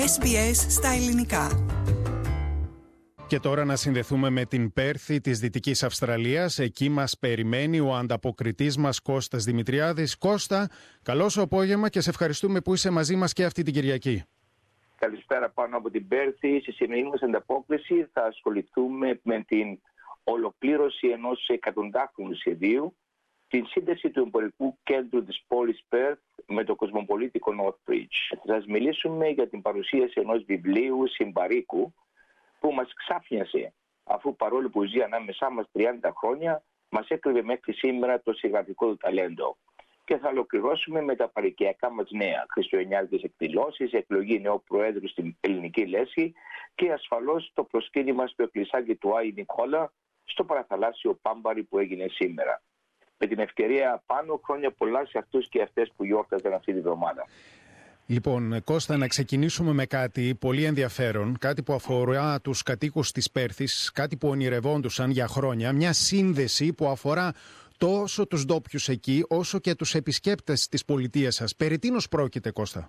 SBS στα ελληνικά. Και τώρα να συνδεθούμε με την Πέρθη της Δυτικής Αυστραλίας. Εκεί μας περιμένει ο ανταποκριτής μας Κώστας Δημητριάδης. Κώστα, καλό σου απόγευμα και σε ευχαριστούμε που είσαι μαζί μας και αυτή την Κυριακή. Καλησπέρα πάνω από την Πέρθη. Στη σημερινή μας ανταπόκριση θα ασχοληθούμε με την ολοκλήρωση ενός εκατοντάχρονου σχεδίου, την σύνδεση του εμπορικού κέντρου της πόλης Πέρθ με το κοσμοπολίτικο Northbridge. Θα σας μιλήσουμε για την παρουσίαση ενός βιβλίου συμπαρίκου που μας ξάφνιασε, αφού παρόλο που ζει ανάμεσά μας 30 χρόνια, μας έκρυβε μέχρι σήμερα το συγγραφικό του ταλέντο. Και θα ολοκληρώσουμε με τα παροικιακά μας νέα, χριστουγεννιάτικες εκδηλώσεις, εκλογή νέου Προέδρου στην ελληνική λέσχη και ασφαλώς το προσκύνημα στο εκκλησάκι του Άι Νικόλα στο παραθαλάσσιο Πάμπαρι που έγινε σήμερα. Με την ευκαιρία πάνω, χρόνια πολλά σε αυτούς και αυτές που γιόρταζαν αυτή τη βδομάδα. Λοιπόν, Κώστα, να ξεκινήσουμε με κάτι πολύ ενδιαφέρον, κάτι που αφορά τους κατοίκους της Πέρθης, κάτι που ονειρευόντουσαν για χρόνια, μια σύνδεση που αφορά τόσο τους ντόπιους εκεί, όσο και τους επισκέπτες της πολιτείας σας. Περί τίνος πρόκειται, Κώστα?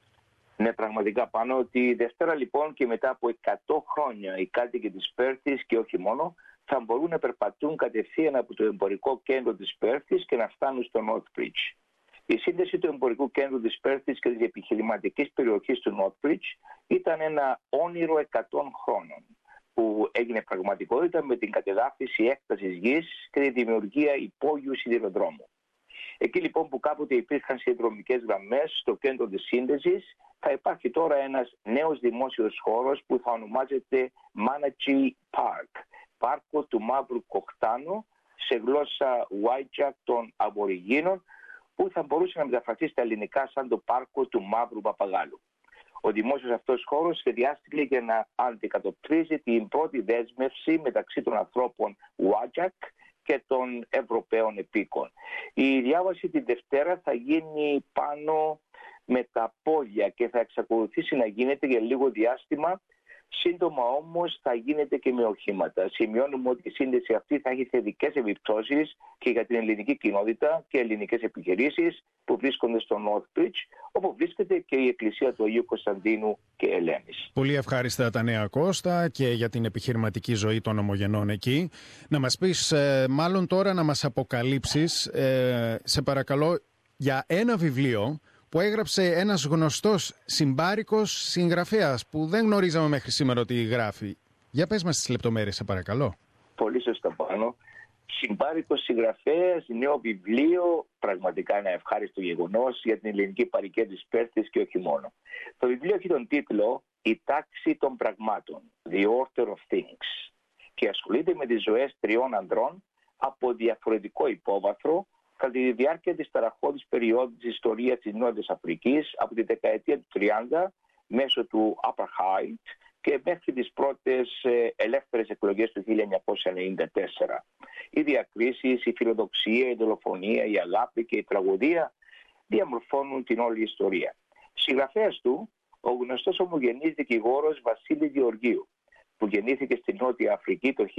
Ναι, πραγματικά πάνω ότι Δευτέρα λοιπόν και μετά από 100 χρόνια οι κάτοικοι της Πέρθης και όχι μόνο θα μπορούν να περπατούν κατευθείαν από το εμπορικό κέντρο της Πέρθης και να φτάνουν στο Northbridge. Η σύνδεση του εμπορικού κέντρου της Πέρθης και της επιχειρηματικής περιοχής του Northbridge ήταν ένα όνειρο 100 χρόνων που έγινε πραγματικότητα με την κατεδάφιση έκτασης γης και τη δημιουργία υπόγειου σιδηροδρόμου. Εκεί λοιπόν που κάποτε υπήρχαν σιδηροδρομικές γραμμές στο κέντρο της σύνδεσης, θα υπάρχει τώρα ένας νέος δημόσιος χώρος που θα ονομάζεται Manachi Park, πάρκο του Μαύρου Κοχτάνου, σε γλώσσα Whadjuk των Αβοριγίνων, που θα μπορούσε να μεταφραστεί στα ελληνικά σαν το πάρκο του Μαύρου Παπαγάλου. Ο δημόσιος αυτός χώρος σχεδιάστηκε για να αντικατοπτρίζει την πρώτη δέσμευση μεταξύ των ανθρώπων Whadjuk και των Ευρωπαίων επίκων. Η διάβαση την Δευτέρα θα γίνει πάνω με τα πόδια και θα εξακολουθήσει να γίνεται για λίγο διάστημα. Σύντομα όμως θα γίνεται και με οχήματα. Σημειώνουμε ότι η σύνδεση αυτή θα έχει θετικές επιπτώσεις και για την ελληνική κοινότητα και ελληνικές επιχειρήσεις που βρίσκονται στο Northbridge, όπου βρίσκεται και η εκκλησία του Αγίου Κωνσταντίνου και Ελένης. Πολύ ευχάριστα τα νέα, Κώστα, και για την επιχειρηματική ζωή των ομογενών εκεί. Να μας πεις, μάλλον τώρα να μας αποκαλύψεις, σε παρακαλώ, για ένα βιβλίο που έγραψε ένας γνωστός συμπάρικος συγγραφέας που δεν γνωρίζαμε μέχρι σήμερα ότι γράφει. Για πες μας τις λεπτομέρειες, σε παρακαλώ. Πολύ σωστά πάνω. Συμπάρικος συγγραφέας, νέο βιβλίο, πραγματικά ένα ευχάριστο γεγονός για την ελληνική παροικία της Πέρθης και όχι μόνο. Το βιβλίο έχει τον τίτλο «Η τάξη των πραγμάτων», The Order of Things, και ασχολείται με τις ζωές τριών ανδρών από διαφορετικό υπόβαθρο κατά τη διάρκεια της ταραχώδης περίοδου της ιστορίας της Νότιας Αφρικής από τη δεκαετία του 30 μέσω του Apartheid και μέχρι τις πρώτες ελεύθερες εκλογές του 1994. Οι διακρίσεις, η φιλοδοξία, η δολοφονία, η αγάπη και η τραγωδία διαμορφώνουν την όλη ιστορία. Συγγραφέας του, ο γνωστός ομογενής δικηγόρος Βασίλης Γεωργίου, που γεννήθηκε στη Νότια Αφρική το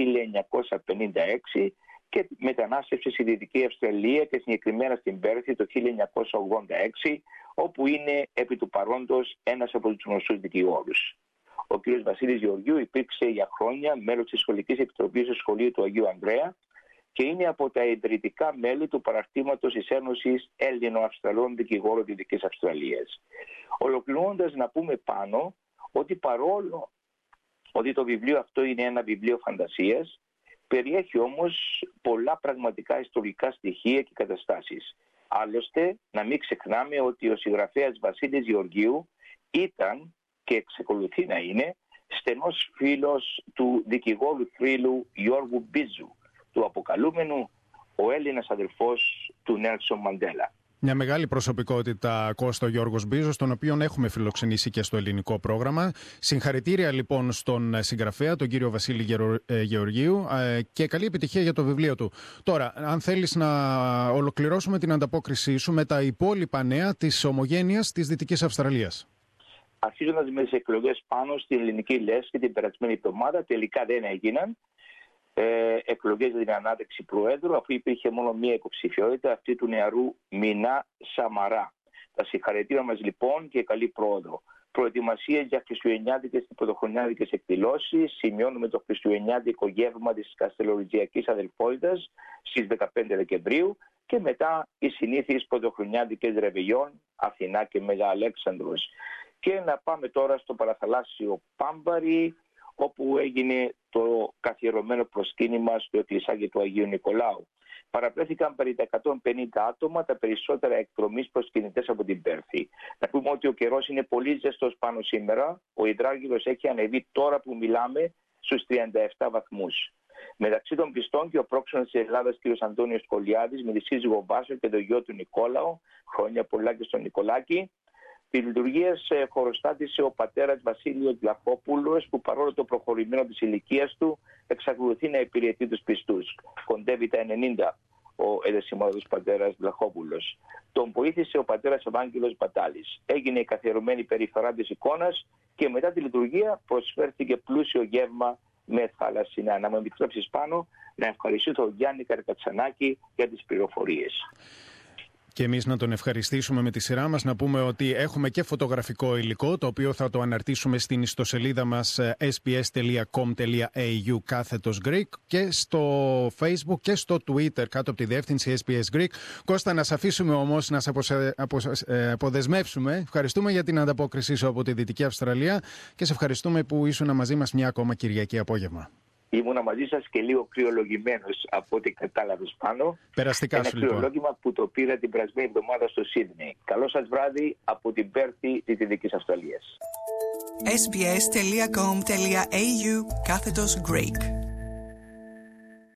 1956 και μετανάστευσε στη Δυτική Αυστραλία και συγκεκριμένα στην Πέρθη το 1986, όπου είναι επί του παρόντος ένας από τους γνωστούς δικηγόρους. Ο κ. Βασίλης Γεωργίου υπήρξε για χρόνια μέλος της Σχολικής Επιτροπής του Σχολείου του Αγίου Ανδρέα και είναι από τα ιδρυτικά μέλη του παραρτήματος της Ένωσης Έλληνο-Αυστραλών Δικηγόρων Δυτικής Αυστραλίας. Ολοκληρώνοντας, να πούμε πάνω ότι παρόλο ότι το βιβλίο αυτό είναι ένα βιβλίο φαντασίας, περιέχει όμως πολλά πραγματικά ιστορικά στοιχεία και καταστάσεις. Άλλωστε, να μην ξεχνάμε ότι ο συγγραφέας Βασίλης Γεωργίου ήταν και εξακολουθεί να είναι στενός φίλος του δικηγόρου θρύλου Γιώργου Μπίζου, του αποκαλούμενου ο Έλληνας αδελφός του Νέλσον Μαντέλα. Μια μεγάλη προσωπικότητα, Κώστα, ο Γιώργος Μπίζος, τον οποίον έχουμε φιλοξενήσει και στο ελληνικό πρόγραμμα. Συγχαρητήρια λοιπόν στον συγγραφέα, τον κύριο Βασίλη Γεωργίου, και καλή επιτυχία για το βιβλίο του. Τώρα, αν θέλεις να ολοκληρώσουμε την ανταπόκρισή σου με τα υπόλοιπα νέα της ομογένειας της Δυτικής Αυστραλίας. Αρχίζοντας με τις εκλογές πάνω στην ελληνική λέσχη την περασμένη εβδομάδα, τελικά δεν έγιναν εκλογές για την ανάταξη Προέδρου, αφού υπήρχε μόνο μία υποψηφιότητα, αυτή του νεαρού Μινά Σαμαρά. Τα συγχαρητήρια μας λοιπόν και καλή πρόοδο. Προετοιμασίες για χριστουγεννιάτικες και πρωτοχρονιάτικες εκδηλώσεις. Σημειώνουμε το χριστουγεννιάτικο γεύμα της Καστελοριζιακής Αδελφότητας στις 15 Δεκεμβρίου και μετά οι συνήθειες πρωτοχρονιάτικες ρεβεγιών Αθηνά και Μέγα Αλέξανδρος. Και να πάμε τώρα στο παραθαλάσσιο Πάμπαρη, όπου έγινε το καθιερωμένο προσκύνημα στο εκκλησάκι του Αγίου Νικολάου. Παραπλέθηκαν περί τα 150 άτομα, τα περισσότερα εκδρομής προσκυνητές από την Πέρθη. Να πούμε ότι ο καιρός είναι πολύ ζεστός πάνω σήμερα. Ο υδράργυρος έχει ανεβεί τώρα που μιλάμε στους 37 βαθμούς. Μεταξύ των πιστών και ο πρόξενος της Ελλάδας κ. Αντώνιος Κολιάδης με τη σύζυγο Βάσο και το γιο του Νικόλαο, χρόνια πολλά και στον Νικολάκη. Τη λειτουργία χωροστάτησε ο πατέρας Βασίλειος Βλαχόπουλος, που παρόλο το προχωρημένο της ηλικίας του εξακολουθεί να υπηρετεί τους πιστούς. Κοντεύει τα 90 ο εδεσιμότατος πατέρας Βλαχόπουλος. Τον βοήθησε ο πατέρας Ευάγγελος Μπατάλης. Έγινε η καθιερωμένη περιφορά της εικόνας και μετά τη λειτουργία προσφέρθηκε πλούσιο γεύμα με θαλασσινά. Να μου επιτρέψεις πάνω να ευχαριστήσω τον Γιάννη Καρκατσανάκη για τις πληροφορίες. Και εμείς να τον ευχαριστήσουμε με τη σειρά μας, να πούμε ότι έχουμε και φωτογραφικό υλικό, το οποίο θα το αναρτήσουμε στην ιστοσελίδα μας sbs.com.au/Greek και στο Facebook και στο Twitter κάτω από τη διεύθυνση SBS Greek. Κώστα, να σε αφήσουμε όμως να σε αποδεσμεύσουμε. Ευχαριστούμε για την ανταπόκρισή σου από τη Δυτική Αυστραλία και σε ευχαριστούμε που ήσουν μαζί μας μια ακόμα Κυριακή απόγευμα. Ήμουνα μαζί σας και λίγο κρυολογημένος από ό,τι κατάλαβες πάνω. Περαστικά σου λοιπόν. Ένα κρυολόγημα που το πήρα την περασμένη εβδομάδα στο Σίδνεϊ. Καλό σας βράδυ από την Πέρθη της Δυτικής Αυστραλίας. sbs.com.au/Greek